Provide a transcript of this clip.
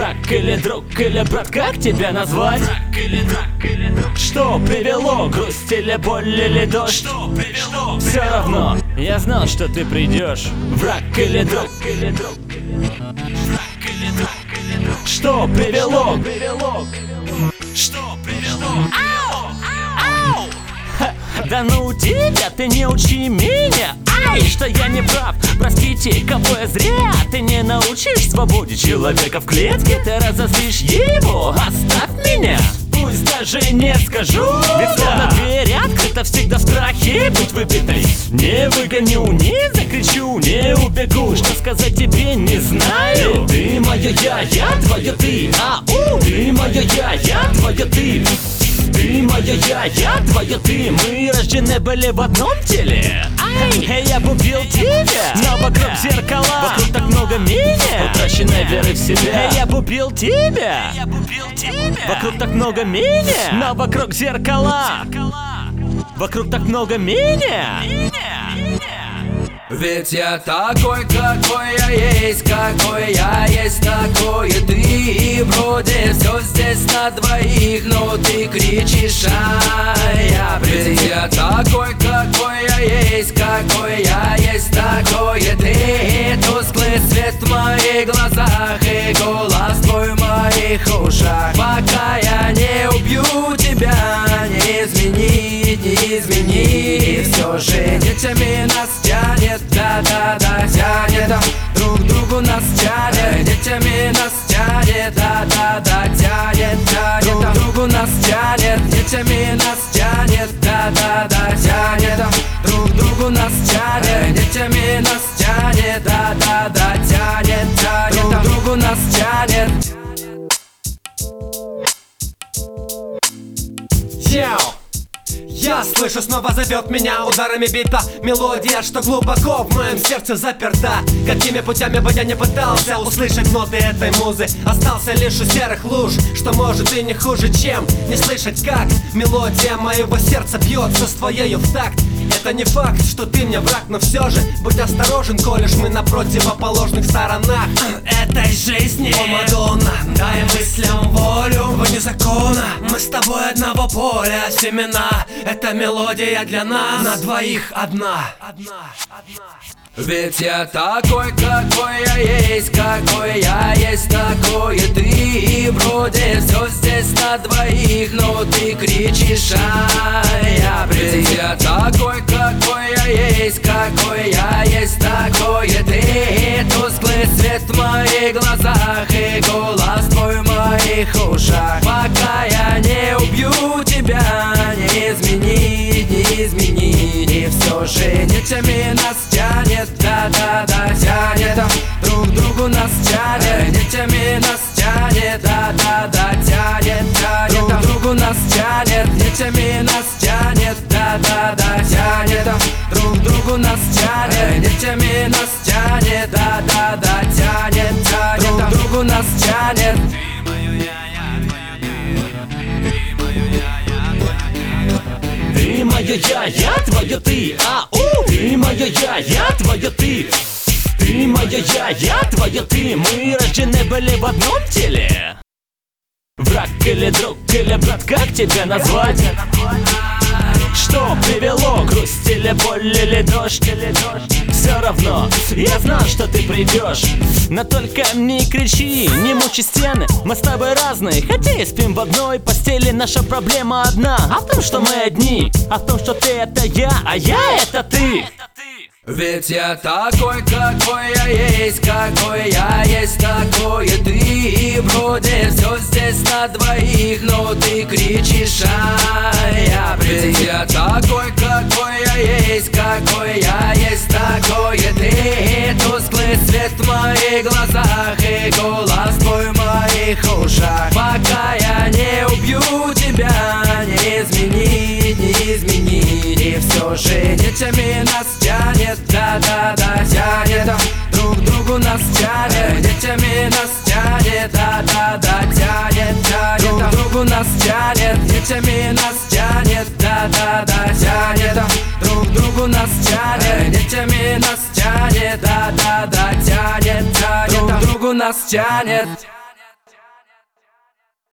Враг или друг, или брат, как тебя назвать? Враг или друг, что привело? Грусть или боль, или дождь? Что привело? Все равно, я знал, что ты придешь. Враг или друг, или друг, враг или друг, что привело? Что привело? Ау! Да ну тебя, ты не учи меня. Ай, что я не прав, простите, кого я зря. Ты не научишь свободе человека в клетке. Ты разозлишь его, оставь меня. Пусть даже не скажу, ведь словно дверь открыта всегда в страхе быть выбитой. Не выгоню, не закричу, не убегу. Что сказать тебе не знаю. Ты моё я твое ты. Ау, ты моё я твое ты. Ты моё я твое ты. Мы рождены были в одном теле. Я бы убил тебя, но вокруг зеркала. Вокруг так много меня, утраченной веры в себя. Я бы убил тебя, вокруг так много меня, но вокруг зеркала. Вокруг так много меня. Ведь я такой, какой я есть, такой ты. И вроде все здесь на двоих, но ты кричишь, а я бред. Ведь я такой, какой я есть, такой ты. Тусклый свет в моих глазах и голос твой в моих ушах. Пока я не убью тебя, не измени. И все же нитями нас тянет, да-да-да, тянет. Друг к другу нас тянет, нитями нас тянет, да-да-да, тянет. Друг к другу нас тянет, нитями нас тянет, да-да-да, тянет. Друг к другу нас тянет, нитями нас тянет, да-да-да, тянет. Друг к другу нас тянет. Я слышу, снова зовет меня ударами бита мелодия, что глубоко в моем сердце заперта. Какими путями бы я не пытался услышать ноты этой музы, остался лишь у серых луж, что может и не хуже, чем не слышать, как мелодия моего сердца бьется с твоею в такт. Это не факт, что ты мне враг, но все же будь осторожен, коль мы на противоположных сторонах этой жизни. О, Мадонна, дай мыслям волю вне закона. Мы с тобой одного поля семена. Эта мелодия для нас на двоих одна. Ведь я такой, какой я есть, такой ты. И вроде все здесь на двоих, но ты кричишь, а я бред. Ведь я такой, какой я есть, такой ты. Тусклый свет в моих глазах и голос твой в моих ушах. Пока я не убью тебя, не измени. И все же нитями нас тянет, да-да-да, тянет. Друг к другу нас тянет, нитями нас тянет, да-да-да, тянет. Друг к другу нас тянет, нитями нас тянет, да-да-да, тянет. Друг к другу нас тянет, нитями нас тянет, да-да-да, тянет. Друг к другу нас тянет. Ты моё я твое ты. Ау, ты моё я твое ты. Ты моё я твое ты. Мы рождены были в одном теле. Враг или друг, или брат, как тебя назвать? Что привело? Грусть или боль, или дождь? Все равно, я знал, что ты придешь. Но только не кричи, не мучи стены. Мы с тобой разные, хотя и спим в одной постели. Наша проблема одна, а в том, что мы одни. А в том, что ты это я, а я это ты. Ведь я такой, какой я есть, такой ты. И вроде все здесь на двоих, но ты кричишь, а я бред. Ведь я такой, какой я есть, такой ты. Тусклый свет в моих глазах и голос твой в моих ушах. Пока я не убью тебя, не измени. И все же нитями нас тянет, да-да-да, тянет. Друг к другу нас тянет, нитями нас тянет, да-да-да, тянет. Друг к другу нас тянет, нитями нас тянет, да-да-да, тянет. Друг к другу нас тянет, нитями нас тянет, да-да-да, тянет. Друг к другу нас тянет.